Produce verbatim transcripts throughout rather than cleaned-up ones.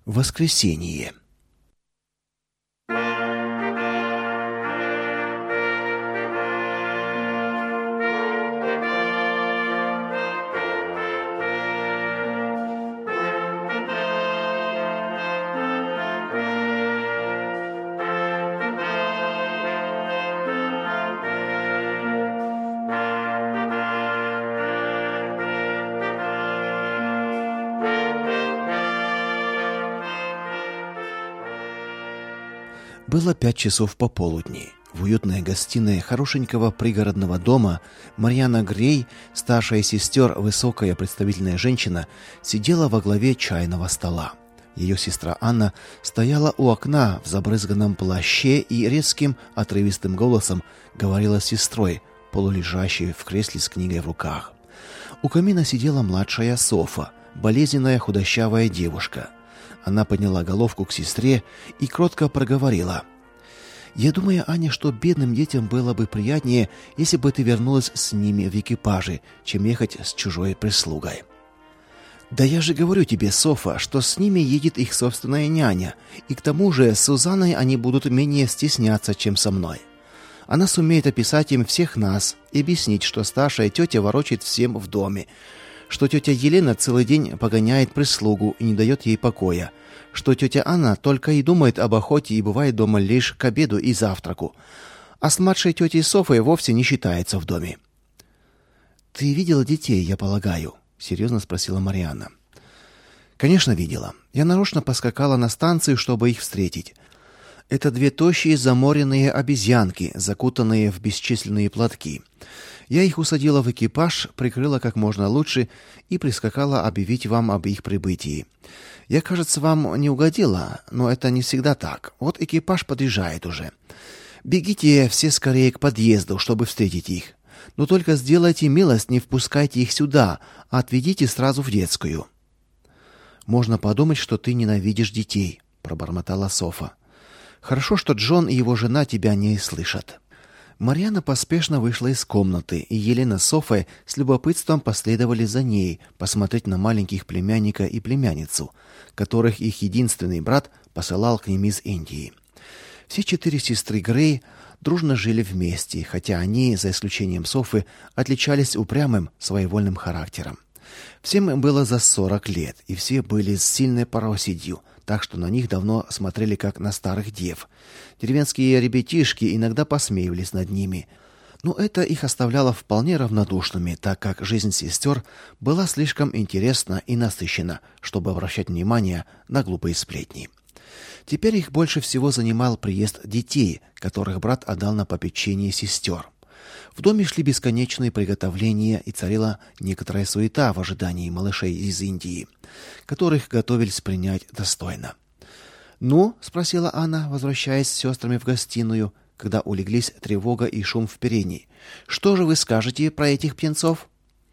Воскресенье. Было пять часов пополудни. В уютной гостиной хорошенького пригородного дома Марьяна Грей, старшая из сестер, высокая представительная женщина, сидела во главе чайного стола. Ее сестра Анна стояла у окна в забрызганном плаще и резким, отрывистым голосом говорила с сестрой, полулежащей в кресле с книгой в руках. У камина сидела младшая Софа, болезненная худощавая девушка. Она подняла головку к сестре и кротко проговорила: «Я думаю, Аня, что бедным детям было бы приятнее, если бы ты вернулась с ними в экипаже, чем ехать с чужой прислугой». «Да я же говорю тебе, Софа, что с ними едет их собственная няня, и к тому же с Сузанной они будут менее стесняться, чем со мной. Она сумеет описать им всех нас и объяснить, что старшая тетя ворочает всем в доме, что тетя Елена целый день погоняет прислугу и не дает ей покоя, что тетя Анна только и думает об охоте и бывает дома лишь к обеду и завтраку, а с младшей тетей Софой вовсе не считается в доме». «Ты видела детей, я полагаю?» — серьезно спросила Марьяна. «Конечно, видела. Я нарочно поскакала на станцию, чтобы их встретить. Это две тощие заморенные обезьянки, закутанные в бесчисленные платки. Я их усадила в экипаж, прикрыла как можно лучше и прискакала объявить вам об их прибытии. Я, кажется, вам не угодила, но это не всегда так. Вот экипаж подъезжает уже. Бегите все скорее к подъезду, чтобы встретить их. Но только сделайте милость, не впускайте их сюда, а отведите сразу в детскую». «Можно подумать, что ты ненавидишь детей», — пробормотала Софа. «Хорошо, что Джон и его жена тебя не слышат». Марьяна поспешно вышла из комнаты, и Елена с Софой с любопытством последовали за ней посмотреть на маленьких племянника и племянницу, которых их единственный брат посылал к ним из Индии. Все четыре сестры Грей дружно жили вместе, хотя они, за исключением Софы, отличались упрямым, своевольным характером. Всем им было за сорок лет, и все были с сильной пароседью, так что на них давно смотрели как на старых дев. Деревенские ребятишки иногда посмеивались над ними, но это их оставляло вполне равнодушными, так как жизнь сестер была слишком интересна и насыщена, чтобы обращать внимание на глупые сплетни. Теперь их больше всего занимал приезд детей, которых брат отдал на попечение сестер. В доме шли бесконечные приготовления, и царила некоторая суета в ожидании малышей из Индии, которых готовились принять достойно. «Ну?» — спросила Анна, возвращаясь с сестрами в гостиную, когда улеглись тревога и шум в передней. «Что же вы скажете про этих птенцов?»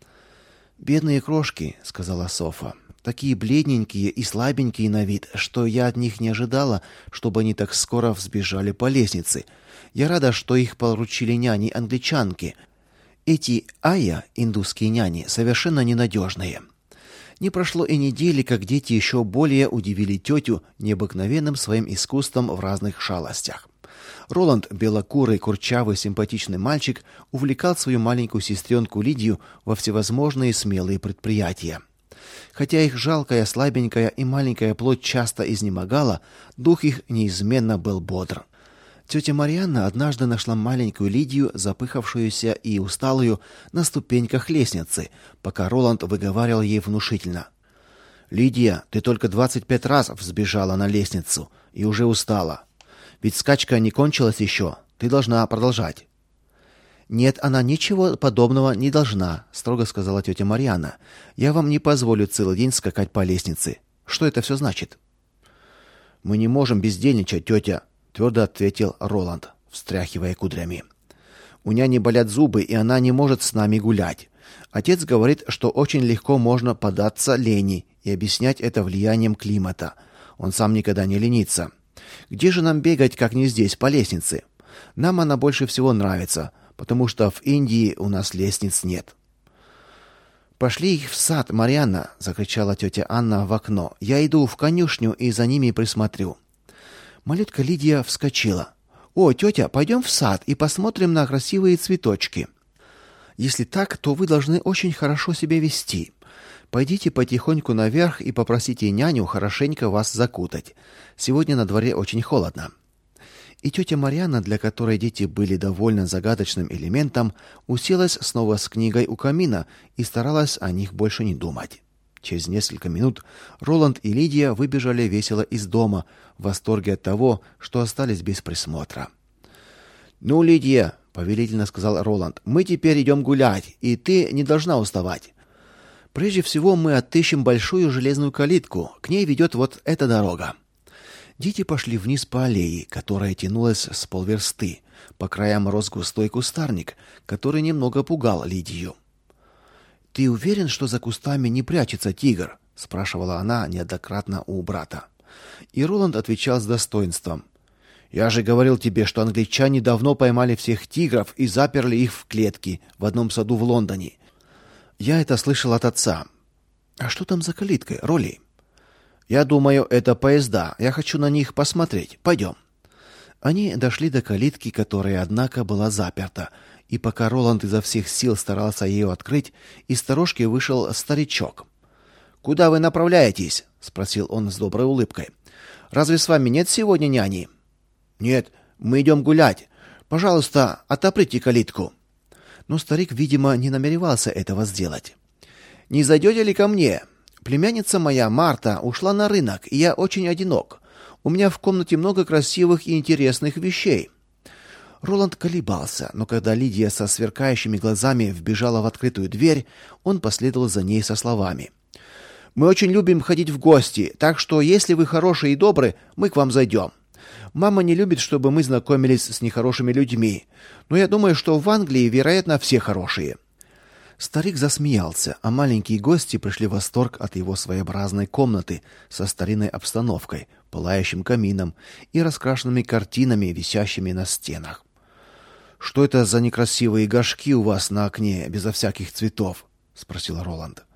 «Бедные крошки», — сказала Софа, — «такие бледненькие и слабенькие на вид, что я от них не ожидала, чтобы они так скоро взбежали по лестнице. Я рада, что их поручили няни-англичанки. Эти айя, индусские няни, совершенно ненадежные». Не прошло и недели, как дети еще более удивили тетю необыкновенным своим искусством в разных шалостях. Роланд, белокурый, курчавый, симпатичный мальчик, увлекал свою маленькую сестренку Лидию во всевозможные смелые предприятия. Хотя их жалкая, слабенькая и маленькая плоть часто изнемогала, дух их неизменно был бодр. Тетя Марьяна однажды нашла маленькую Лидию, запыхавшуюся и усталую, на ступеньках лестницы, пока Роланд выговаривал ей внушительно: «Лидия, ты только двадцать пять раз взбежала на лестницу и уже устала. Ведь скачка не кончилась еще, ты должна продолжать». «Нет, она ничего подобного не должна», — строго сказала тетя Марьяна. «Я вам не позволю целый день скакать по лестнице. Что это все значит?» «Мы не можем бездельничать, тетя», — твердо ответил Роланд, встряхивая кудрями. «У няни болят зубы, и она не может с нами гулять. Отец говорит, что очень легко можно поддаться лени и объяснять это влиянием климата. Он сам никогда не ленится. Где же нам бегать, как не здесь, по лестнице? Нам она больше всего нравится, потому что в Индии у нас лестниц нет». «Пошли их в сад, Марьяна!» — закричала тетя Анна в окно. «Я иду в конюшню и за ними присмотрю». Малютка Лидия вскочила. «О, тетя, пойдем в сад и посмотрим на красивые цветочки». «Если так, то вы должны очень хорошо себя вести. Пойдите потихоньку наверх и попросите няню хорошенько вас закутать. Сегодня на дворе очень холодно». И тетя Марьяна, для которой дети были довольно загадочным элементом, уселась снова с книгой у камина и старалась о них больше не думать. Через несколько минут Роланд и Лидия выбежали весело из дома, в восторге от того, что остались без присмотра. «Ну, Лидия», — повелительно сказал Роланд, — «мы теперь идем гулять, и ты не должна уставать. Прежде всего мы отыщем большую железную калитку, к ней ведет вот эта дорога». Дети пошли вниз по аллее, которая тянулась с полверсты. По краям рос густой кустарник, который немного пугал Лидию. «Ты уверен, что за кустами не прячется тигр?» — спрашивала она неоднократно у брата. И Роланд отвечал с достоинством: «Я же говорил тебе, что англичане давно поймали всех тигров и заперли их в клетки в одном саду в Лондоне. Я это слышал от отца». «А что там за калиткой, Ролли?» «Я думаю, это поезда. Я хочу на них посмотреть. Пойдем». Они дошли до калитки, которая, однако, была заперта, и пока Роланд изо всех сил старался ее открыть, из сторожки вышел старичок. «Куда вы направляетесь?» — спросил он с доброй улыбкой. «Разве с вами нет сегодня няни?» «Нет, мы идем гулять. Пожалуйста, отоприте калитку». Но старик, видимо, не намеревался этого сделать. «Не зайдете ли ко мне? Племянница моя, Марта, ушла на рынок, и я очень одинок. У меня в комнате много красивых и интересных вещей». Роланд колебался, но когда Лидия со сверкающими глазами вбежала в открытую дверь, он последовал за ней со словами: «Мы очень любим ходить в гости, так что, если вы хорошие и добрые, мы к вам зайдем. Мама не любит, чтобы мы знакомились с нехорошими людьми, но я думаю, что в Англии, вероятно, все хорошие». Старик засмеялся, а маленькие гости пришли в восторг от его своеобразной комнаты со старинной обстановкой, пылающим камином и раскрашенными картинами, висящими на стенах. «Что это за некрасивые горшки у вас на окне, безо всяких цветов?» — спросил Роланд.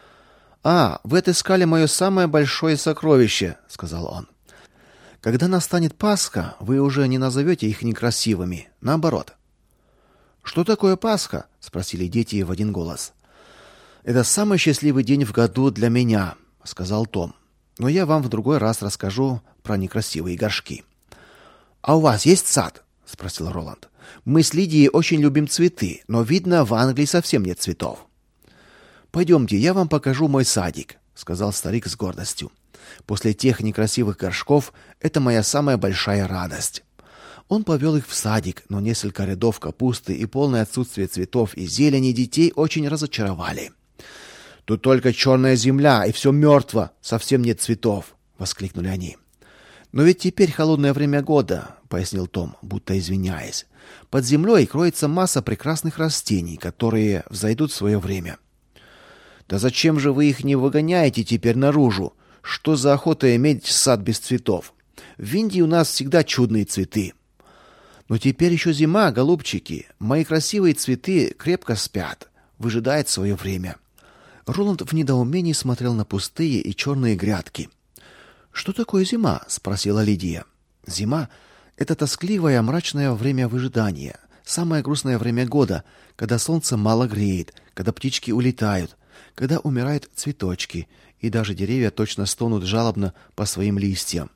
«А, вы отыскали мое самое большое сокровище», — сказал он. «Когда настанет Пасха, вы уже не назовете их некрасивыми, наоборот». «Что такое Пасха?» — спросили дети в один голос. «Это самый счастливый день в году для меня», — сказал Том. «Но я вам в другой раз расскажу про некрасивые горшки». «А у вас есть сад?» — спросил Роланд. «Мы с Лидией очень любим цветы, но, видно, в Англии совсем нет цветов». «Пойдемте, я вам покажу мой садик», — сказал старик с гордостью. «После тех некрасивых горшков это моя самая большая радость». Он повел их в садик, но несколько рядов капусты и полное отсутствие цветов и зелени детей очень разочаровали. «Тут только черная земля, и все мертво, совсем нет цветов!» — воскликнули они. «Но ведь теперь холодное время года», — пояснил Том, будто извиняясь. «Под землей кроется масса прекрасных растений, которые взойдут в свое время». «Да зачем же вы их не выгоняете теперь наружу? Что за охота иметь сад без цветов? В Индии у нас всегда чудные цветы». «Но теперь еще зима, голубчики. Мои красивые цветы крепко спят, выжидают свое время». Роланд в недоумении смотрел на пустые и черные грядки. «Что такое зима?» — спросила Лидия. «Зима — это тоскливое, мрачное время выжидания, самое грустное время года, когда солнце мало греет, когда птички улетают, когда умирают цветочки, и даже деревья точно стонут жалобно по своим листьям».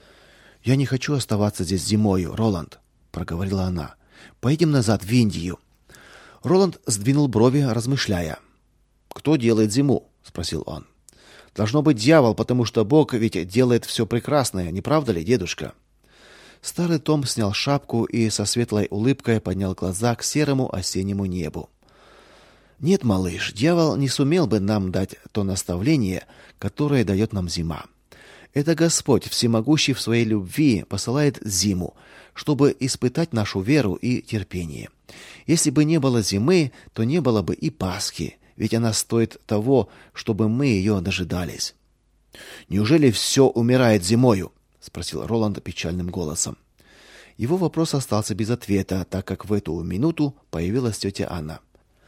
«Я не хочу оставаться здесь зимою, Роланд», — проговорила она. «Поедем назад в Индию». Роланд сдвинул брови, размышляя. «Кто делает зиму?» — спросил он. «Должно быть дьявол, потому что Бог ведь делает все прекрасное, не правда ли, дедушка?» Старый Том снял шапку и со светлой улыбкой поднял глаза к серому осеннему небу. «Нет, малыш, дьявол не сумел бы нам дать то наставление, которое дает нам зима. Это Господь, всемогущий в своей любви, посылает зиму, чтобы испытать нашу веру и терпение. Если бы не было зимы, то не было бы и Пасхи, ведь она стоит того, чтобы мы ее дожидались». «Неужели все умирает зимою?» — спросил Роланд печальным голосом. Его вопрос остался без ответа, так как в эту минуту появилась тетя Анна.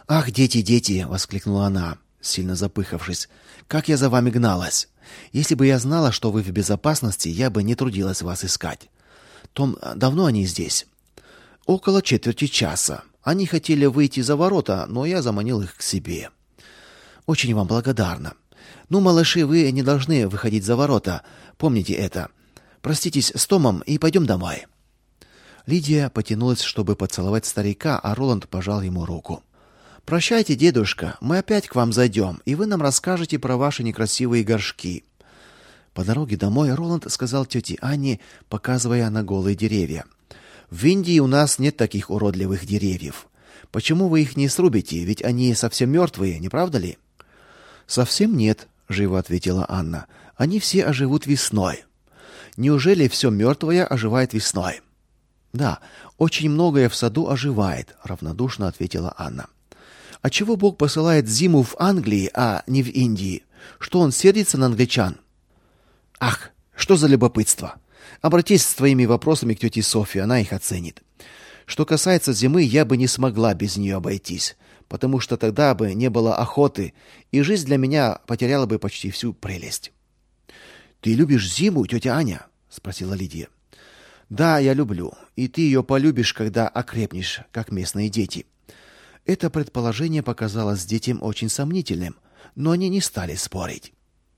«Ах, дети, дети!» — воскликнула она, сильно запыхавшись. «Как я за вами гналась! Если бы я знала, что вы в безопасности, я бы не трудилась вас искать. Том, давно они здесь?» «Около четверти часа. Они хотели выйти за ворота, но я заманил их к себе». «Очень вам благодарна. Ну, малыши, вы не должны выходить за ворота. Помните это. Проститесь с Томом и пойдем домой». Лидия потянулась, чтобы поцеловать старика, а Роланд пожал ему руку. «Прощайте, дедушка, мы опять к вам зайдем, и вы нам расскажете про ваши некрасивые горшки». По дороге домой Роланд сказал тете Анне, показывая на голые деревья: «В Индии у нас нет таких уродливых деревьев. Почему вы их не срубите? Ведь они совсем мертвые, не правда ли?» «Совсем нет», — живо ответила Анна. «Они все оживут весной». «Неужели все мертвое оживает весной?» «Да, очень многое в саду оживает», — равнодушно ответила Анна. «А чего Бог посылает зиму в Англии, а не в Индии? Что он сердится на англичан?» «Ах, что за любопытство! Обратись с твоими вопросами к тете Софье, она их оценит. Что касается зимы, я бы не смогла без нее обойтись, потому что тогда бы не было охоты, и жизнь для меня потеряла бы почти всю прелесть». «Ты любишь зиму, тетя Аня?» — спросила Лидия. «Да, я люблю, и ты ее полюбишь, когда окрепнешь, как местные дети». Это предположение показалось детям очень сомнительным, но они не стали спорить.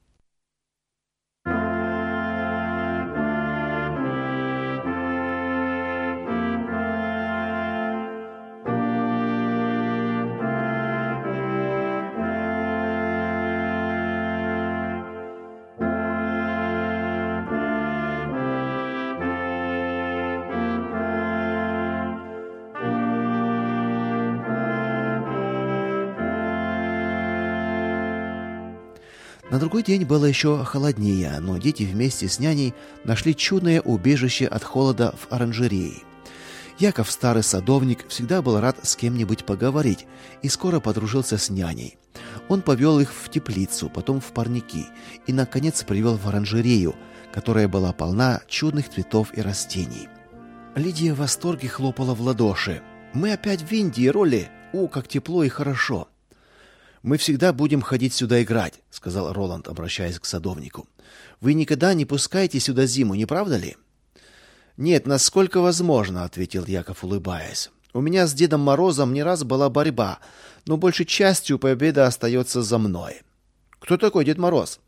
На другой день было еще холоднее, но дети вместе с няней нашли чудное убежище от холода в оранжерее. Яков, старый садовник, всегда был рад с кем-нибудь поговорить и скоро подружился с няней. Он повел их в теплицу, потом в парники и, наконец, привел в оранжерею, которая была полна чудных цветов и растений. Лидия в восторге хлопала в ладоши. «Мы опять в Индии, Ролли! О, как тепло и хорошо!» «Мы всегда будем ходить сюда играть», — сказал Роланд, обращаясь к садовнику. «Вы никогда не пускаете сюда зиму, не правда ли?» «Нет, насколько возможно», — ответил Яков, улыбаясь. «У меня с Дедом Морозом не раз была борьба, но большей частью победа остается за мной». «Кто такой Дед Мороз?»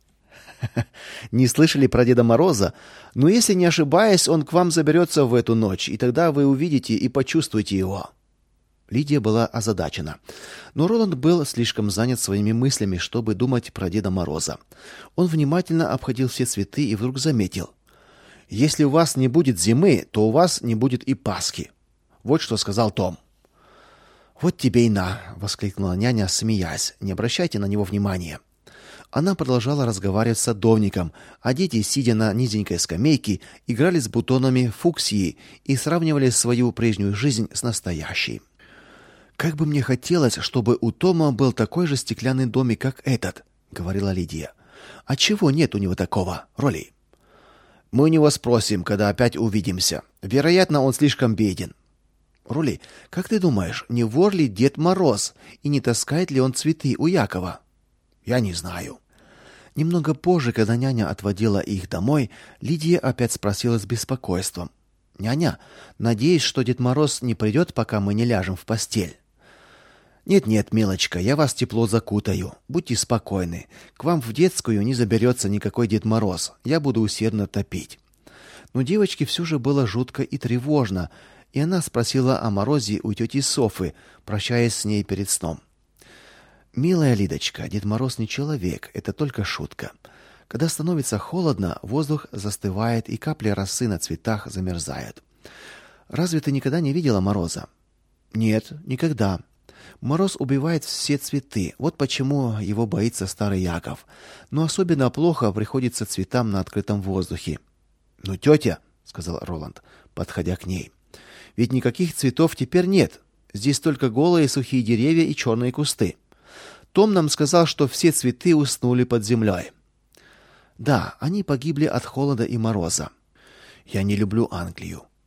«Не слышали про Деда Мороза? Но если не ошибаюсь, он к вам заберется в эту ночь, и тогда вы увидите и почувствуете его». Лидия была озадачена. Но Роланд был слишком занят своими мыслями, чтобы думать про Деда Мороза. Он внимательно обходил все цветы и вдруг заметил: «Если у вас не будет зимы, то у вас не будет и Пасхи». Вот что сказал Том. «Вот тебе и на!» — воскликнула няня, смеясь. «Не обращайте на него внимания». Она продолжала разговаривать с садовником, а дети, сидя на низенькой скамейке, играли с бутонами фуксии и сравнивали свою прежнюю жизнь с настоящей. «Как бы мне хотелось, чтобы у Тома был такой же стеклянный домик, как этот», — говорила Лидия. «А чего нет у него такого, Ролли?» «Мы у него спросим, когда опять увидимся. Вероятно, он слишком беден». «Ролли, как ты думаешь, не вор ли Дед Мороз, и не таскает ли он цветы у Якова?» «Я не знаю». Немного позже, когда няня отводила их домой, Лидия опять спросила с беспокойством: «Няня, надеюсь, что Дед Мороз не придет, пока мы не ляжем в постель?» «Нет-нет, милочка, я вас тепло закутаю. Будьте спокойны. К вам в детскую не заберется никакой Дед Мороз. Я буду усердно топить». Но девочке все же было жутко и тревожно, и она спросила о морозе у тети Софы, прощаясь с ней перед сном. «Милая Лидочка, Дед Мороз не человек, это только шутка. Когда становится холодно, воздух застывает, и капли росы на цветах замерзают. Разве ты никогда не видела мороза?» «Нет, никогда. Мороз убивает все цветы, вот почему его боится старый Яков. Но особенно плохо приходится цветам на открытом воздухе». «Ну, тетя», — сказал Роланд, подходя к ней, — «ведь никаких цветов теперь нет. Здесь только голые сухие деревья и черные кусты. Том нам сказал, что все цветы уснули под землей». «Да, они погибли от холода и мороза». «Я не люблю Англию.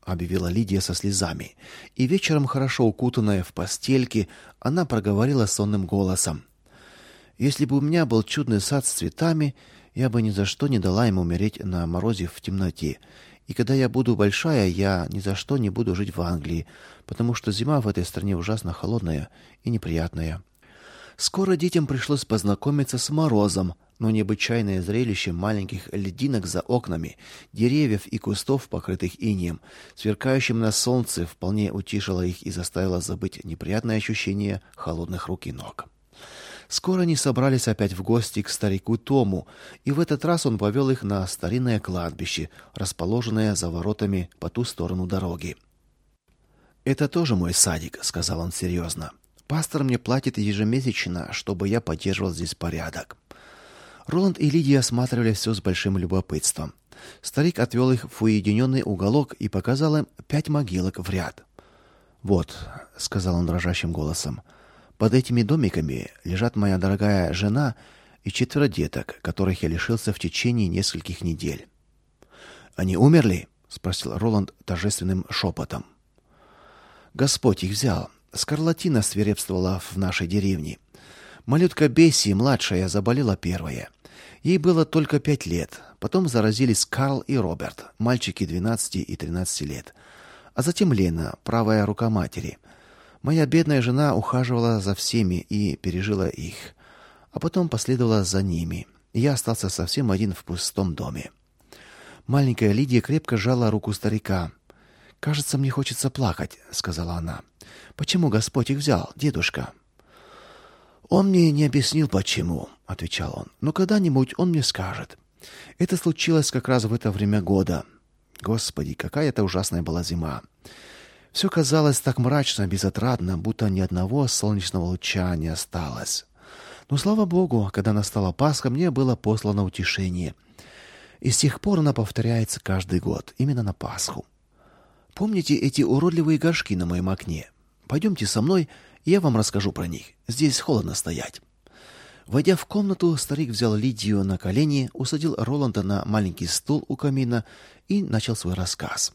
— объявила Лидия со слезами. И вечером, хорошо укутанная в постельке, она проговорила сонным голосом: «Если бы у меня был чудный сад с цветами, я бы ни за что не дала ему умереть на морозе в темноте. И когда я буду большая, я ни за что не буду жить в Англии, потому что зима в этой стране ужасно холодная и неприятная». Скоро детям пришлось познакомиться с морозом, но необычайное зрелище маленьких льдинок за окнами, деревьев и кустов, покрытых инеем, сверкающим на солнце, вполне утешило их и заставило забыть неприятное ощущение холодных рук и ног. Скоро они собрались опять в гости к старику Тому, и в этот раз он повел их на старинное кладбище, расположенное за воротами по ту сторону дороги. «Это тоже мой садик», — сказал он серьезно. «Пастор мне платит ежемесячно, чтобы я поддерживал здесь порядок». Роланд и Лидия осматривали все с большим любопытством. Старик отвел их в уединенный уголок и показал им пять могилок в ряд. «Вот», — сказал он дрожащим голосом, — «под этими домиками лежат моя дорогая жена и четверо деток, которых я лишился в течение нескольких недель». «Они умерли?» — спросил Роланд торжественным шепотом. «Господь их взял. Скарлатина свирепствовала в нашей деревне. Малютка Бесси, младшая, заболела первая. Ей было только пять лет. Потом заразились Карл и Роберт, мальчики двенадцати и тринадцати лет. А затем Лена, правая рука матери. Моя бедная жена ухаживала за всеми и пережила их. А потом последовала за ними. И я остался совсем один в пустом доме». Маленькая Лидия крепко сжала руку старика. «Кажется, мне хочется плакать», — сказала она. «Почему Господь их взял, дедушка?» «Он мне не объяснил, почему», — отвечал он. «Но когда-нибудь он мне скажет. Это случилось как раз в это время года. Господи, какая это ужасная была зима. Все казалось так мрачно, безотрадно, будто ни одного солнечного луча не осталось. Но, слава Богу, когда настала Пасха, мне было послано утешение. И с тех пор она повторяется каждый год, именно на Пасху. Помните эти уродливые горшки на моем окне? Пойдемте со мной, и я вам расскажу про них. Здесь холодно стоять». Войдя в комнату, старик взял Лидию на колени, усадил Роланда на маленький стул у камина и начал свой рассказ.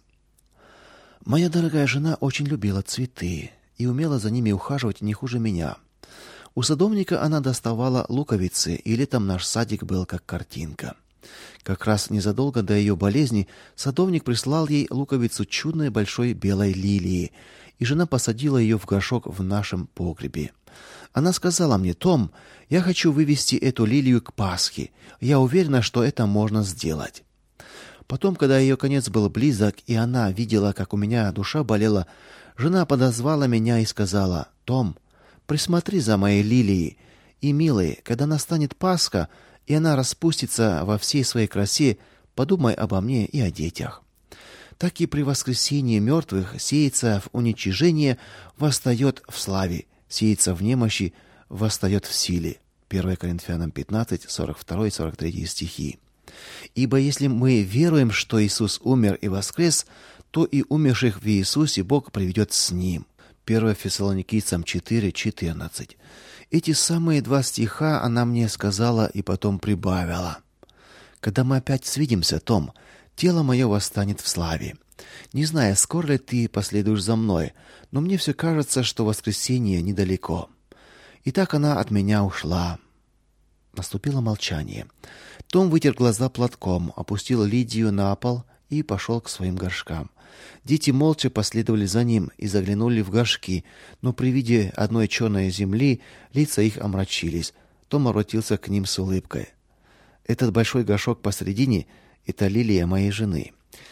«Моя дорогая жена очень любила цветы и умела за ними ухаживать не хуже меня. У садовника она доставала луковицы, и летом наш садик был как картинка. Как раз незадолго до ее болезни садовник прислал ей луковицу чудной большой белой лилии, и жена посадила ее в горшок в нашем погребе. Она сказала мне: «Том, я хочу вывести эту лилию к Пасхе. Я уверена, что это можно сделать». Потом, когда ее конец был близок, и она видела, как у меня душа болела, жена подозвала меня и сказала: «Том, присмотри за моей лилией, и, милый, когда настанет Пасха, и она распустится во всей своей красе, подумай обо мне и о детях». Так и при воскресении мертвых сеется в уничижение, восстает в славе, сеется в немощи, восстает в силе. первое Коринфянам пятнадцать, сорок два и сорок три стихи. «Ибо если мы веруем, что Иисус умер и воскрес, то и умерших в Иисусе Бог приведет с Ним». первое Фессалоникийцам четыре, четырнадцать. Эти самые два стиха она мне сказала и потом прибавила: «Когда мы опять свидимся, Том, тело мое восстанет в славе. Не знаю, скоро ли ты последуешь за мной, но мне все кажется, что воскресенье недалеко». И так она от меня ушла. Наступило молчание. Том вытер глаза платком, опустил Лидию на пол и пошел к своим горшкам. Дети молча последовали за ним и заглянули в горшки, но при виде одной черной земли лица их омрачились. Том обратился к ним с улыбкой: «Этот большой горшок посредине — это лилия моей жены.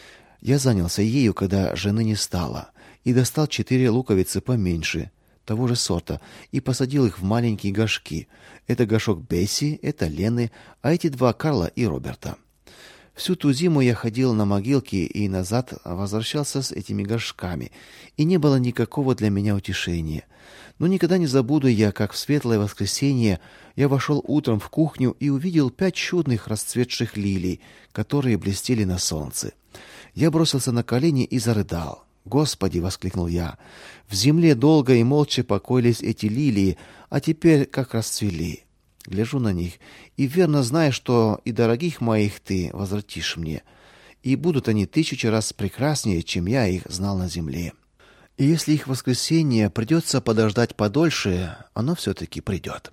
Я занялся ею, когда жены не стало, и достал четыре луковицы поменьше, того же сорта, и посадил их в маленькие горшки. Это горшок Бесси, это Лены, а эти два Карла и Роберта. Всю ту зиму я ходил на могилки и назад возвращался с этими горшками, и не было никакого для меня утешения. Но никогда не забуду я, как в светлое воскресенье я вошел утром в кухню и увидел пять чудных расцветших лилий, которые блестели на солнце. Я бросился на колени и зарыдал. «Господи!» — воскликнул я. «В земле долго и молча покоились эти лилии, а теперь как расцвели. Гляжу на них и верно знаю, что и дорогих моих ты возвратишь мне. и будут они тысячу раз прекраснее, чем я их знал на земле. И если их воскресение придется подождать подольше, оно все-таки придет.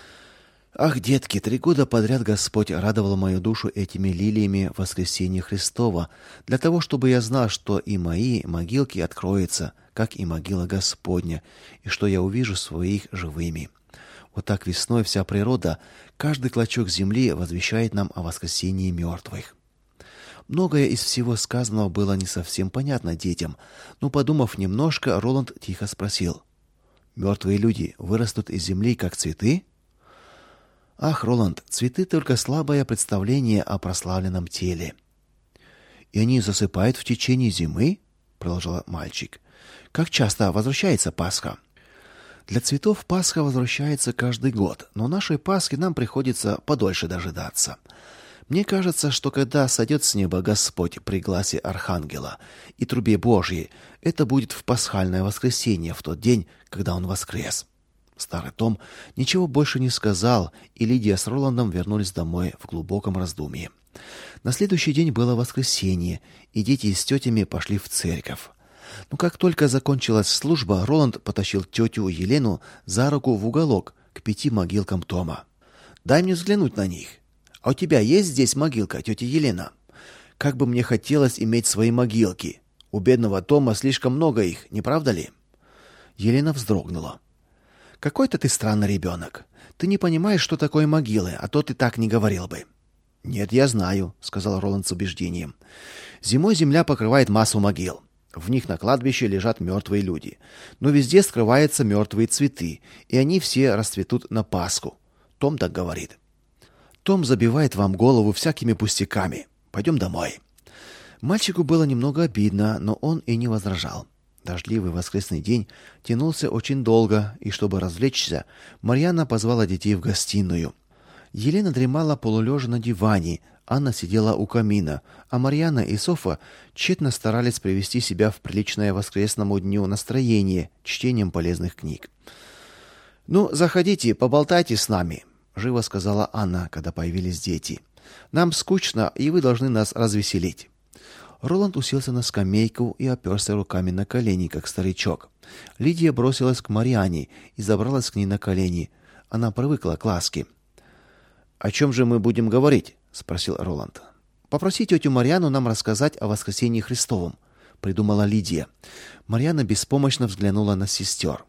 Ах, детки, три года подряд Господь радовал мою душу этими лилиями воскресения Христова, для того, чтобы я знал, что и мои могилки откроются, как и могила Господня, и что я увижу своих живыми. Вот так весной вся природа, каждый клочок земли возвещает нам о воскресении мертвых. Многое из всего сказанного было не совсем понятно детям, но, подумав немножко, Роланд тихо спросил: «Мертвые люди вырастут из земли, как цветы?» «Ах, Роланд, цветы — только слабое представление о прославленном теле». «И они засыпают в течение зимы?» — продолжал мальчик. «Как часто возвращается Пасха?» «Для цветов Пасха возвращается каждый год, но нашей Пасхи нам приходится подольше дожидаться. Мне кажется, что когда сойдет с неба Господь при гласе архангела и трубе Божьей, это будет в пасхальное воскресенье, в тот день, когда он воскрес». Старый Том ничего больше не сказал, и Лидия с Роландом вернулись домой в глубоком раздумье. На следующий день было воскресенье, и дети с тетями пошли в церковь. Но как только закончилась служба, Роланд потащил тетю Елену за руку в уголок к пяти могилкам Тома. «Дай мне взглянуть на них. А у тебя есть здесь могилка, тетя Елена? Как бы мне хотелось иметь свои могилки. У бедного Тома слишком много их, не правда ли?» Елена вздрогнула. «Какой-то ты странный ребенок. Ты не понимаешь, что такое могилы, а то ты так не говорил бы». «Нет, я знаю», — сказал Роланд с убеждением. «Зимой земля покрывает массу могил. В них на кладбище лежат мертвые люди. Но везде скрываются мертвые цветы, и они все расцветут на Пасху. Том так говорит». «Том забивает вам голову всякими пустяками. Пойдем домой». Мальчику было немного обидно, но он и не возражал. Дождливый воскресный день тянулся очень долго, и чтобы развлечься, Марьяна позвала детей в гостиную. Елена дремала полулежа на диване, Анна сидела у камина, а Марьяна и Софа тщетно старались привести себя в приличное воскресному дню настроение чтением полезных книг. «Ну, заходите, поболтайте с нами», — живо сказала Анна, когда появились дети. «Нам скучно, и вы должны нас развеселить». Роланд уселся на скамейку и оперся руками на колени, как старичок. Лидия бросилась к Марьяне и забралась к ней на колени. Она привыкла к ласке. «О чем же мы будем говорить?» — спросил Роланд. «Попроси тетю Марьяну нам рассказать о воскресении Христовом», — придумала Лидия. Марьяна беспомощно взглянула на сестер.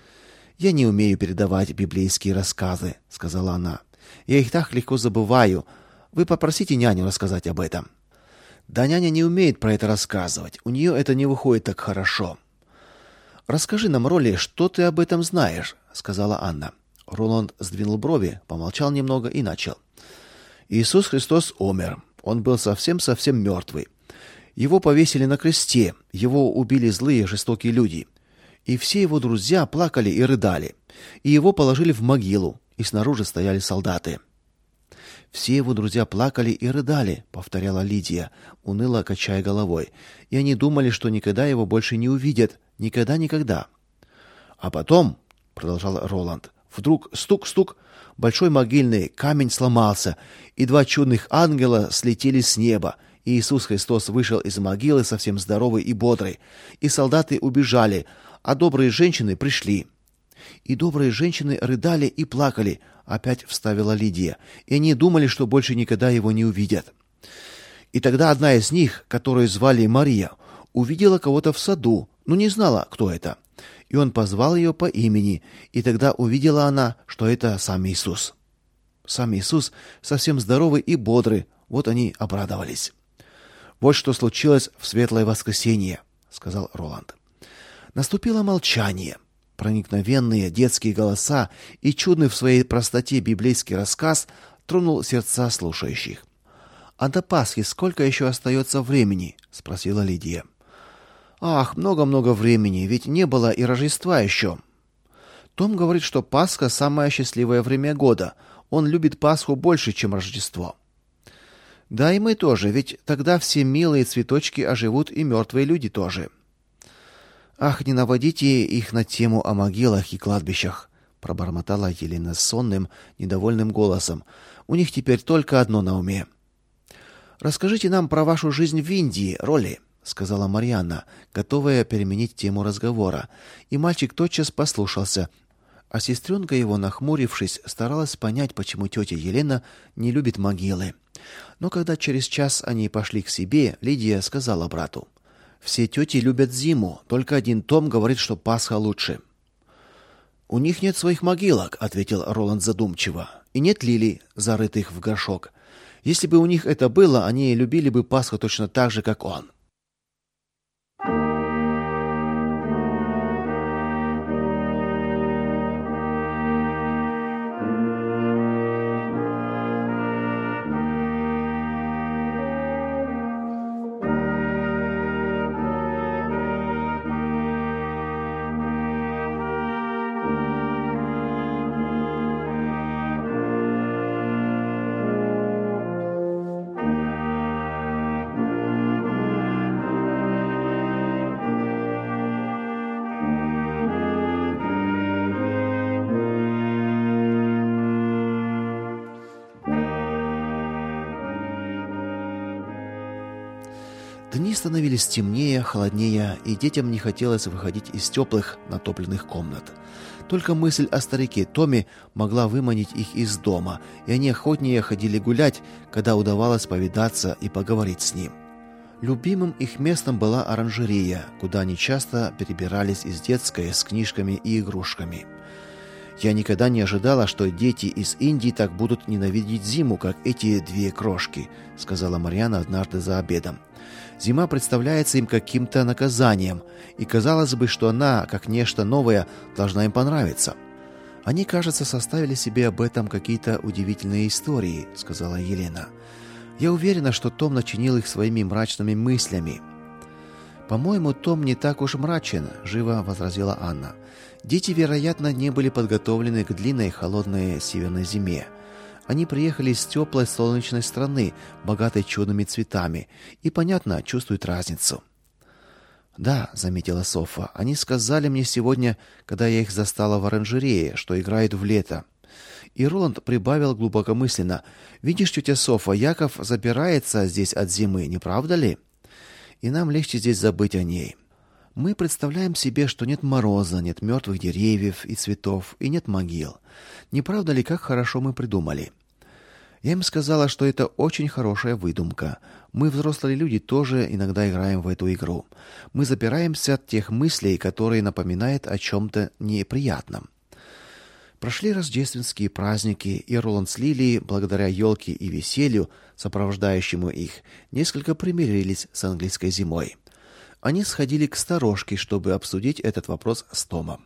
«Я не умею передавать библейские рассказы», — сказала она. «Я их так легко забываю. Вы попросите няню рассказать об этом». «Да няня не умеет про это рассказывать. У нее это не выходит так хорошо». «Расскажи нам, Ролли, что ты об этом знаешь», — сказала Анна. Роланд сдвинул брови, помолчал немного и начал. «Иисус Христос умер. Он был совсем-совсем мертвый. Его повесили на кресте, его убили злые жестокие люди. И все его друзья плакали и рыдали. И его положили в могилу, и снаружи стояли солдаты». «Все его друзья плакали и рыдали», — повторяла Лидия, уныло качая головой. «И они думали, что никогда его больше не увидят. Никогда-никогда». «А потом», — продолжал Роланд, — «вдруг стук-стук, большой могильный камень сломался, и два чудных ангела слетели с неба. И Иисус Христос вышел из могилы совсем здоровый и бодрый. И солдаты убежали, а добрые женщины пришли». «И добрые женщины рыдали и плакали», — опять вставила Лидия, «и они думали, что больше никогда его не увидят». «И тогда одна из них, которую звали Мария, увидела кого-то в саду, но не знала, кто это. И он позвал ее по имени, и тогда увидела она, что это сам Иисус». Сам Иисус совсем здоровый и бодрый, вот они обрадовались. «Вот что случилось в светлое воскресенье», — сказал Роланд. Наступило молчание. Проникновенные детские голоса и чудный в своей простоте библейский рассказ тронул сердца слушающих. «А до Пасхи сколько еще остается времени?» — спросила Лидия. «Ах, много-много времени, ведь не было и Рождества еще». Том говорит, что Пасха — самое счастливое время года. Он любит Пасху больше, чем Рождество. «Да и мы тоже, ведь тогда все милые цветочки оживут, и мертвые люди тоже». «Ах, не наводите их на тему о могилах и кладбищах», — пробормотала Елена сонным, недовольным голосом. «У них теперь только одно на уме». «Расскажите нам про вашу жизнь в Индии, Ролли», — сказала Марьяна, готовая переменить тему разговора, и мальчик тотчас послушался, а сестренка его, нахмурившись, старалась понять, почему тетя Елена не любит могилы. Но когда через час они пошли к себе, Лидия сказала брату: «Все тети любят зиму, только один Том говорит, что Пасха лучше». «У них нет своих могилок», — ответил Роланд задумчиво, «и нет лилий, зарытых в горшок. Если бы у них это было, они любили бы Пасху точно так же, как он». Дни становились темнее, холоднее, и детям не хотелось выходить из теплых, натопленных комнат. Только мысль о старике Томе могла выманить их из дома, и они охотнее ходили гулять, когда удавалось повидаться и поговорить с ним. Любимым их местом была оранжерея, куда они часто перебирались из детской с книжками и игрушками. «Я никогда не ожидала, что дети из Индии так будут ненавидеть зиму, как эти две крошки», — сказала Марьяна однажды за обедом. «Зима представляется им каким-то наказанием, и казалось бы, что она, как нечто новое, должна им понравиться». «Они, кажется, составили себе об этом какие-то удивительные истории», — сказала Елена. «Я уверена, что Том начинил их своими мрачными мыслями». «По-моему, Том не так уж мрачен», — живо возразила Анна. «Дети, вероятно, не были подготовлены к длинной холодной северной зиме. Они приехали из теплой солнечной страны, богатой чудными цветами, и, понятно, чувствуют разницу». «Да», — заметила Софа, — «они сказали мне сегодня, когда я их застала в оранжерее, что играют в лето». И Роланд прибавил глубокомысленно: «Видишь, тетя Софа, Яков запирается здесь от зимы, не правда ли? И нам легче здесь забыть о ней. Мы представляем себе, что нет мороза, нет мертвых деревьев и цветов, и нет могил. Не правда ли, как хорошо мы придумали?» Я им сказала, что это очень хорошая выдумка. Мы, взрослые люди, тоже иногда играем в эту игру. Мы запираемся от тех мыслей, которые напоминают о чем-то неприятном. Прошли рождественские праздники, и Роланд с Лилией, благодаря елке и веселью, сопровождающему их, несколько примирились с английской зимой. Они сходили к сторожке, чтобы обсудить этот вопрос с Томом.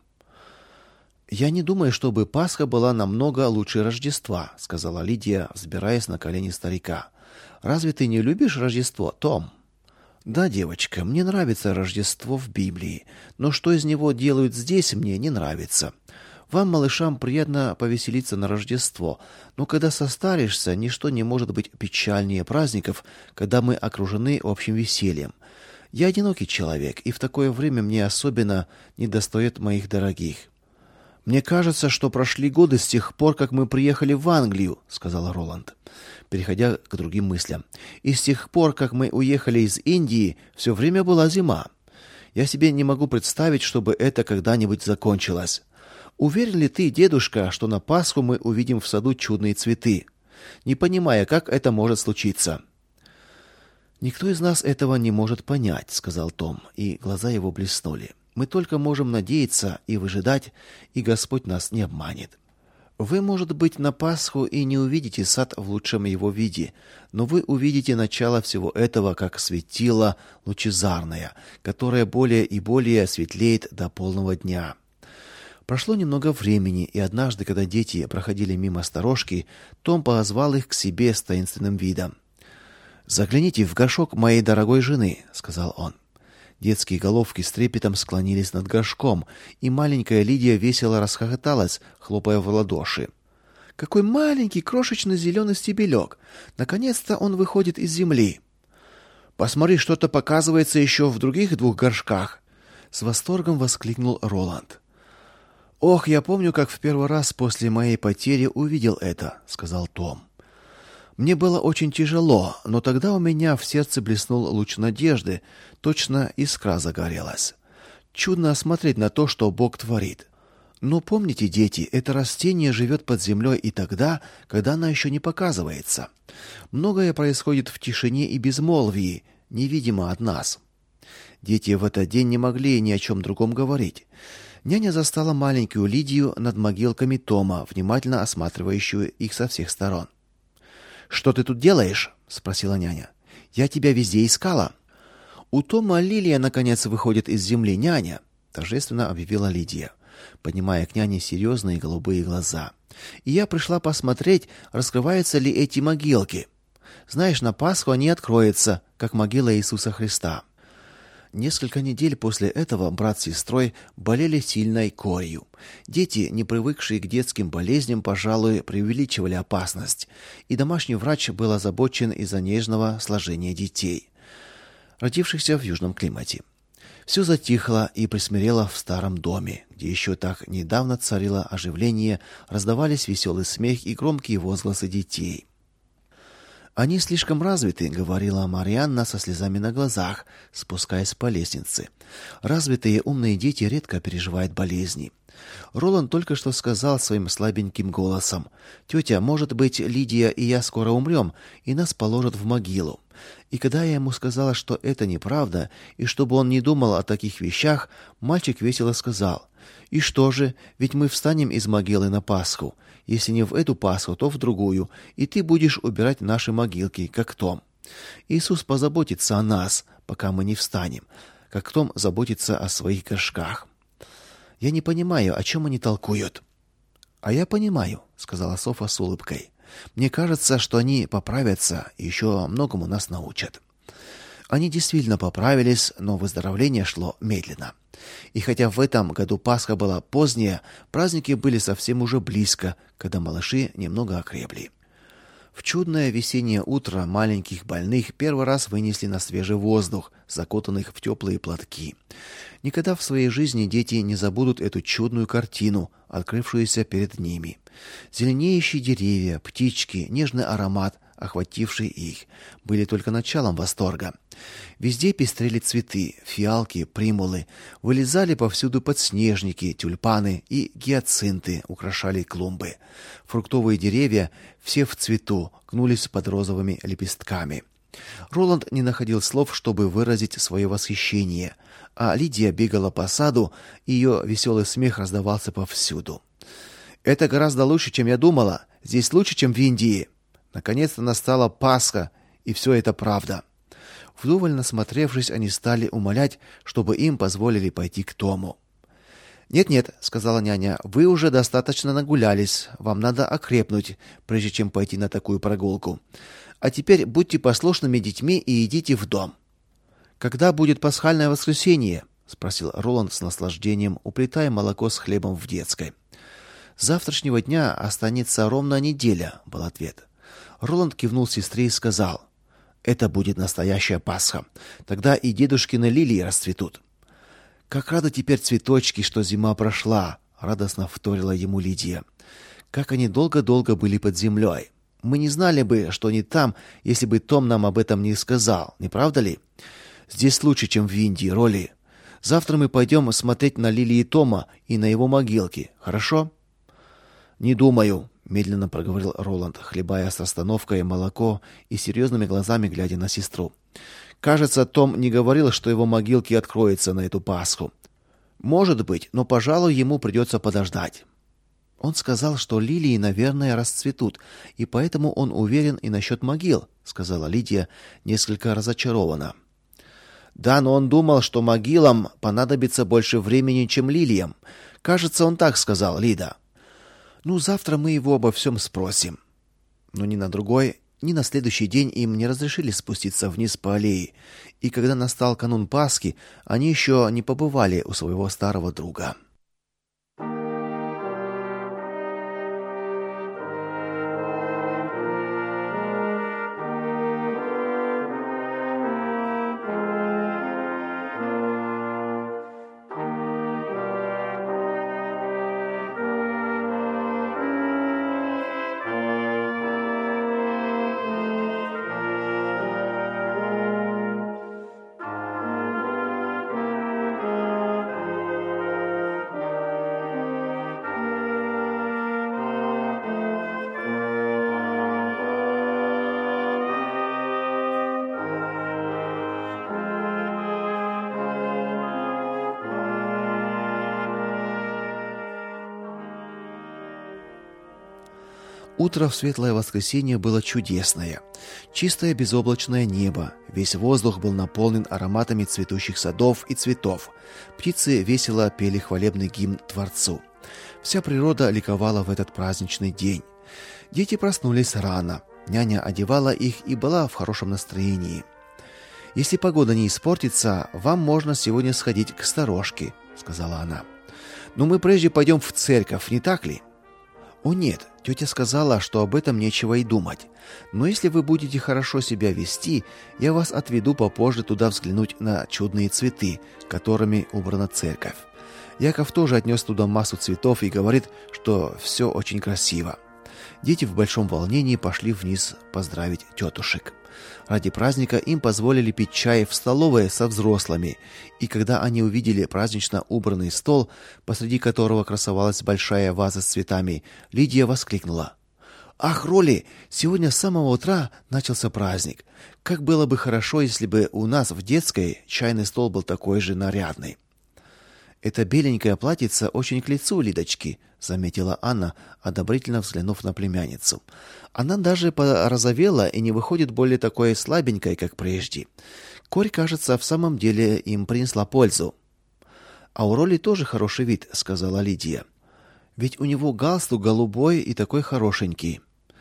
«Я не думаю, чтобы Пасха была намного лучше Рождества», — сказала Лидия, взбираясь на колени старика. «Разве ты не любишь Рождество, Том?» «Да, девочка, мне нравится Рождество в Библии, но что из него делают здесь, мне не нравится. Вам, малышам, приятно повеселиться на Рождество, но когда состаришься, ничто не может быть печальнее праздников, когда мы окружены общим весельем. Я одинокий человек, и в такое время мне особенно недостает моих дорогих». «Мне кажется, что прошли годы с тех пор, как мы приехали в Англию», — сказал Роланд, переходя к другим мыслям. «И с тех пор, как мы уехали из Индии, все время была зима. Я себе не могу представить, чтобы это когда-нибудь закончилось. Уверен ли ты, дедушка, что на Пасху мы увидим в саду чудные цветы? Не понимая, как это может случиться». «Никто из нас этого не может понять», — сказал Том, и глаза его блеснули. «Мы только можем надеяться и выжидать, и Господь нас не обманет. Вы, может быть, на Пасху и не увидите сад в лучшем его виде, но вы увидите начало всего этого, как светило лучезарное, которое более и более светлеет до полного дня». Прошло немного времени, и однажды, когда дети проходили мимо сторожки, Том позвал их к себе с таинственным видом. «Загляните в горшок моей дорогой жены», — сказал он. Детские головки с трепетом склонились над горшком, и маленькая Лидия весело расхохоталась, хлопая в ладоши. «Какой маленький, крошечный зеленый стебелек! Наконец-то он выходит из земли!» «Посмотри, что-то показывается еще в других двух горшках!» С восторгом воскликнул Роланд. «Ох, я помню, как в первый раз после моей потери увидел это», — сказал Том. Мне было очень тяжело, но тогда у меня в сердце блеснул луч надежды, точно искра загорелась. Чудно смотреть на то, что Бог творит. Но помните, дети, это растение живет под землей и тогда, когда оно еще не показывается. Многое происходит в тишине и безмолвии, невидимо от нас. Дети в этот день не могли ни о чем другом говорить. Няня застала маленькую Лидию над могилками Тома, внимательно осматривающую их со всех сторон. «Что ты тут делаешь?» — спросила няня. «Я тебя везде искала». «У Тома лилия, наконец, выходит из земли, няня», — торжественно объявила Лидия, поднимая к няне серьезные голубые глаза. «И я пришла посмотреть, раскрываются ли эти могилки. Знаешь, на Пасху они откроются, как могила Иисуса Христа». Несколько недель после этого брат с сестрой болели сильной корью. Дети, не привыкшие к детским болезням, пожалуй, преувеличивали опасность, и домашний врач был озабочен из-за нежного сложения детей, родившихся в южном климате. Все затихло и присмирело в старом доме, где еще так недавно царило оживление, раздавались веселый смех и громкие возгласы детей. «Они слишком развиты», — говорила Марианна со слезами на глазах, спускаясь по лестнице. «Развитые умные дети редко переживают болезни». Роланд только что сказал своим слабеньким голосом: «Тетя, может быть, Лидия и я скоро умрем, и нас положат в могилу». И когда я ему сказала, что это неправда, и чтобы он не думал о таких вещах, мальчик весело сказал: «И что же, ведь мы встанем из могилы на Пасху. Если не в эту Пасху, то в другую, и ты будешь убирать наши могилки, как Том. Иисус позаботится о нас, пока мы не встанем, как Том заботится о своих горшках». Я не понимаю, о чем они толкуют. «А я понимаю», — сказала Софа с улыбкой. «Мне кажется, что они поправятся и еще многому нас научат». Они действительно поправились, но выздоровление шло медленно. И хотя в этом году Пасха была поздняя, праздники были совсем уже близко, когда малыши немного окрепли. В чудное весеннее утро маленьких больных первый раз вынесли на свежий воздух, закутанных в теплые платки. Никогда в своей жизни дети не забудут эту чудную картину, открывшуюся перед ними. Зеленеющие деревья, птички, нежный аромат, охвативший их, были только началом восторга. Везде пестрели цветы, фиалки, примулы, вылезали повсюду подснежники, тюльпаны и гиацинты украшали клумбы. Фруктовые деревья, все в цвету, гнулись под розовыми лепестками. Роланд не находил слов, чтобы выразить свое восхищение, а Лидия бегала по саду, и ее веселый смех раздавался повсюду. «Это гораздо лучше, чем я думала. Здесь лучше, чем в Индии. Наконец-то настала Пасха, и все это правда». Вдоволь насмотревшись, они стали умолять, чтобы им позволили пойти к Тому. «Нет-нет», — сказала няня, — «вы уже достаточно нагулялись. Вам надо окрепнуть, прежде чем пойти на такую прогулку. А теперь будьте послушными детьми и идите в дом». «Когда будет пасхальное воскресенье?» — спросил Роланд с наслаждением, уплетая молоко с хлебом в детской. «С завтрашнего дня останется ровно неделя», — был ответ. Роланд кивнул сестре и сказал: «Это будет настоящая Пасха. Тогда и дедушкины лилии расцветут». «Как рады теперь цветочки, что зима прошла», — радостно вторила ему Лидия. «Как они долго-долго были под землей. Мы не знали бы, что они там, если бы Том нам об этом не сказал, не правда ли? Здесь лучше, чем в Индии, Роли. Завтра мы пойдем смотреть на лилии Тома и на его могилки, хорошо?» «Не думаю», — медленно проговорил Роланд, хлебая с расстановкой молоко и серьезными глазами глядя на сестру. «Кажется, Том не говорил, что его могилки откроются на эту Пасху. Может быть, но, пожалуй, ему придется подождать». «Он сказал, что лилии, наверное, расцветут, и поэтому он уверен и насчет могил», — сказала Лидия, несколько разочарованно. «Да, но он думал, что могилам понадобится больше времени, чем лилиям. Кажется, он так сказал, Лида». «Ну, завтра мы его обо всем спросим». Но ни на другой, ни на следующий день им не разрешили спуститься вниз по аллее, и когда настал канун Пасхи, они еще не побывали у своего старого друга. Утро в светлое воскресенье было чудесное. Чистое безоблачное небо, весь воздух был наполнен ароматами цветущих садов и цветов. Птицы весело пели хвалебный гимн Творцу. Вся природа ликовала в этот праздничный день. Дети проснулись рано. Няня одевала их и была в хорошем настроении. «Если погода не испортится, вам можно сегодня сходить к сторожке», — сказала она. «Но мы прежде пойдем в церковь, не так ли?» «О нет, тетя сказала, что об этом нечего и думать. Но если вы будете хорошо себя вести, я вас отведу попозже туда взглянуть на чудные цветы, которыми убрана церковь. Яков тоже отнес туда массу цветов и говорит, что все очень красиво». Дети в большом волнении пошли вниз поздравить тетушек. Ради праздника им позволили пить чай в столовой со взрослыми, и когда они увидели празднично убранный стол, посреди которого красовалась большая ваза с цветами, Лидия воскликнула: «Ах, Роли, сегодня с самого утра начался праздник. Как было бы хорошо, если бы у нас в детской чайный стол был такой же нарядный». «Это беленькое платьице очень к лицу Лидочки», — заметила Анна, одобрительно взглянув на племянницу. «Она даже порозовела и не выходит более такой слабенькой, как прежде. Корь, кажется, в самом деле им принесла пользу». «А у Роли тоже хороший вид», — сказала Лидия. «Ведь у него галстук голубой и такой хорошенький».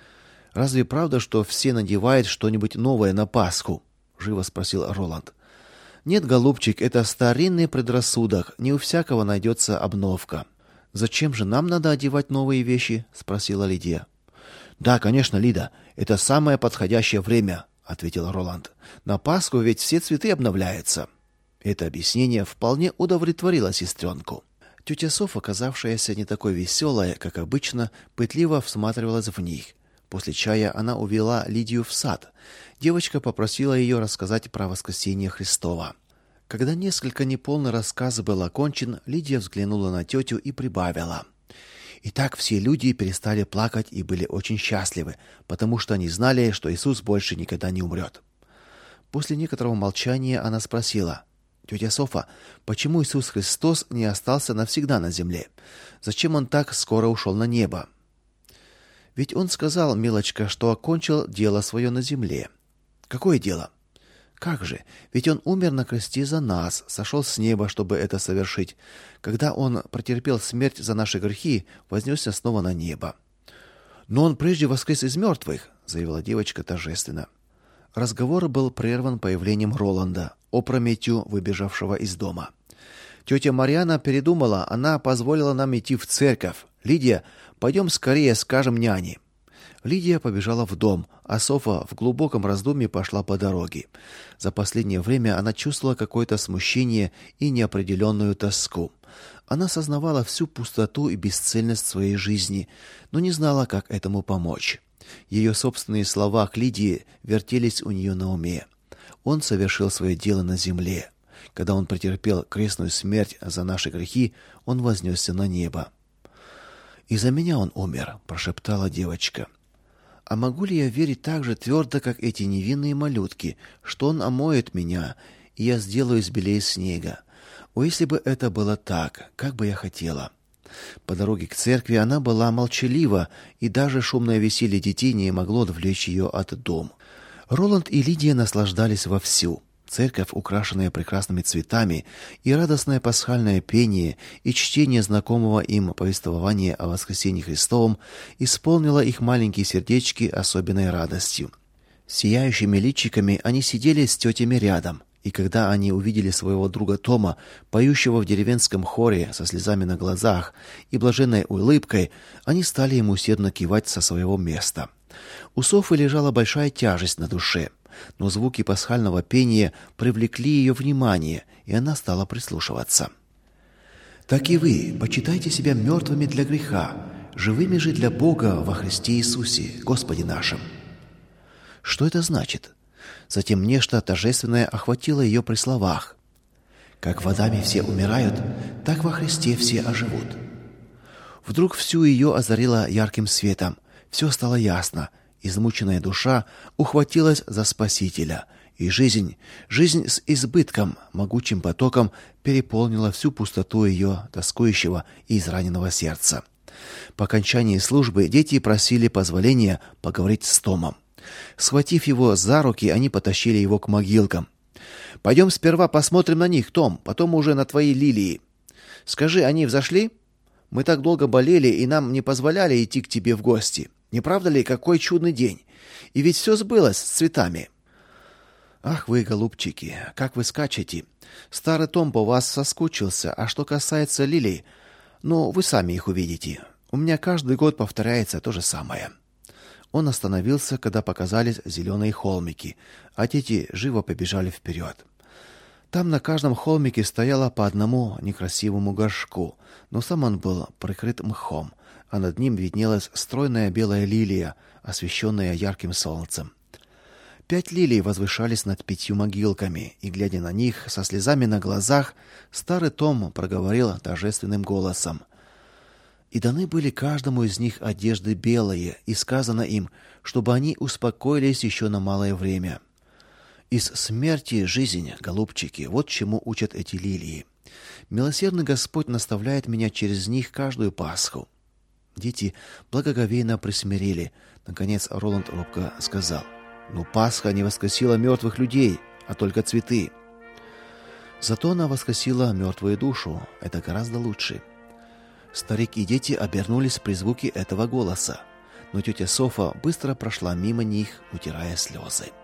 «Разве правда, что все надевают что-нибудь новое на Пасху?» — живо спросил Роланд. «Нет, голубчик, это старинный предрассудок, не у всякого найдется обновка». «Зачем же нам надо одевать новые вещи?» — спросила Лидия. «Да, конечно, Лида, это самое подходящее время», — ответил Роланд. «На Пасху ведь все цветы обновляются». Это объяснение вполне удовлетворило сестренку. Тетя Софа, оказавшаяся не такой веселая, как обычно, пытливо всматривалась в них. После чая она увела Лидию в сад. Девочка попросила ее рассказать про воскресение Христово. Когда несколько неполный рассказ был окончен, Лидия взглянула на тетю и прибавила: «Итак, все люди перестали плакать и были очень счастливы, потому что они знали, что Иисус больше никогда не умрет». После некоторого молчания она спросила: «Тетя Софа, почему Иисус Христос не остался навсегда на земле? Зачем он так скоро ушел на небо?» «Ведь он сказал, милочка, что окончил дело свое на земле». «Какое дело?» «Как же? Ведь он умер на кресте за нас, сошел с неба, чтобы это совершить. Когда он претерпел смерть за наши грехи, вознесся снова на небо». «Но он прежде воскрес из мертвых», — заявила девочка торжественно. Разговор был прерван появлением Роланда, опрометью выбежавшего из дома. «Тетя Марьяна передумала, она позволила нам идти в церковь. Лидия, пойдем скорее скажем няне». Лидия побежала в дом, а Софа в глубоком раздумье пошла по дороге. За последнее время она чувствовала какое-то смущение и неопределенную тоску. Она сознавала всю пустоту и бесцельность своей жизни, но не знала, как этому помочь. Ее собственные слова к Лидии вертелись у нее на уме. Он совершил свое дело на земле. Когда он претерпел крестную смерть за наши грехи, он вознесся на небо. «И за меня он умер», — прошептала девочка. «А могу ли я верить так же твердо, как эти невинные малютки, что он омоет меня, и я сделаюсь белее снега? О, если бы это было так, как бы я хотела!» По дороге к церкви она была молчалива, и даже шумное веселье детей не могло отвлечь ее от дома. Роланд и Лидия наслаждались вовсю. Церковь, украшенная прекрасными цветами, и радостное пасхальное пение, и чтение знакомого им повествования о воскресении Христовом исполнило их маленькие сердечки особенной радостью. Сияющими личиками они сидели с тетями рядом, и когда они увидели своего друга Тома, поющего в деревенском хоре со слезами на глазах и блаженной улыбкой, они стали ему усердно кивать со своего места. У Софы лежала большая тяжесть на душе, но звуки пасхального пения привлекли ее внимание, и она стала прислушиваться. «Так и вы почитайте себя мертвыми для греха, живыми же для Бога во Христе Иисусе, Господе нашим». Что это значит? Затем нечто торжественное охватило ее при словах: «Как в Адаме все умирают, так во Христе все оживут». Вдруг всю ее озарило ярким светом, все стало ясно. Измученная душа ухватилась за Спасителя, и жизнь, жизнь с избытком, могучим потоком переполнила всю пустоту ее тоскующего и израненного сердца. По окончании службы дети просили позволения поговорить с Томом. Схватив его за руки, они потащили его к могилкам. «Пойдем сперва посмотрим на них, Том, потом уже на твои лилии. Скажи, они взошли? Мы так долго болели, и нам не позволяли идти к тебе в гости. Не правда ли, какой чудный день? И ведь все сбылось с цветами». «Ах вы, голубчики, как вы скачете! Старый Том по вас соскучился, а что касается лилий, ну, вы сами их увидите. У меня каждый год повторяется то же самое». Он остановился, когда показались зеленые холмики, а дети живо побежали вперед. Там на каждом холмике стояло по одному некрасивому горшку, но сам он был прикрыт мхом, а над ним виднелась стройная белая лилия, освещенная ярким солнцем. Пять лилий возвышались над пятью могилками, и, глядя на них со слезами на глазах, старый Том проговорил торжественным голосом: «И даны были каждому из них одежды белые, и сказано им, чтобы они успокоились еще на малое время. Из смерти жизнь, голубчики, вот чему учат эти лилии. Милосердный Господь наставляет меня через них каждую Пасху». Дети благоговейно присмирели. Наконец Роланд робко сказал: «Ну, Пасха не воскресила мертвых людей, а только цветы». «Зато она воскресила мертвую душу. Это гораздо лучше». Старик и дети обернулись при звуке этого голоса, но тетя Софа быстро прошла мимо них, утирая слезы.